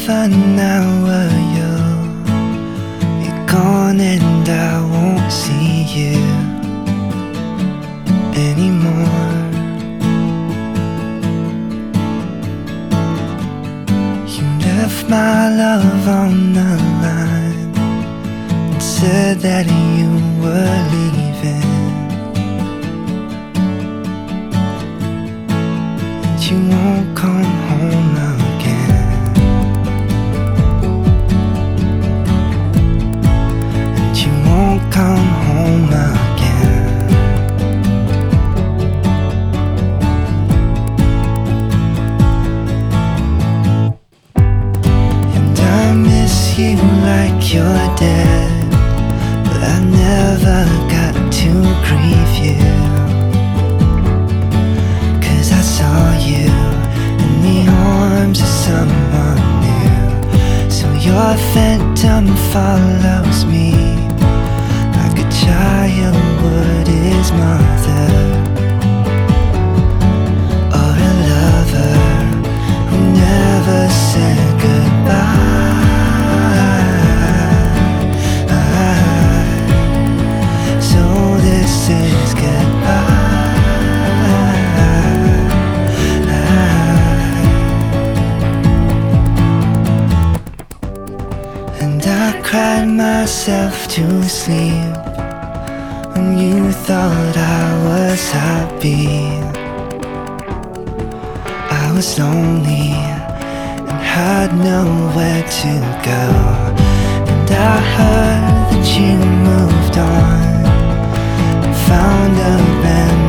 an hour, you're gone and I won't see you anymore. You left my love on the line and said that you were leaving, and you won't come home again, and you won't come home again. And I miss you like you're dead, but I never got to grieve you, 'cause I saw you in the arms of someone new. So your phantom follows me like a child would his mother, or a lover who never said goodbye. So this is goodbye. And I cried myself to sleep when you thought I was happy. I was lonely and had nowhere to go, and I heard that you moved on and found a brand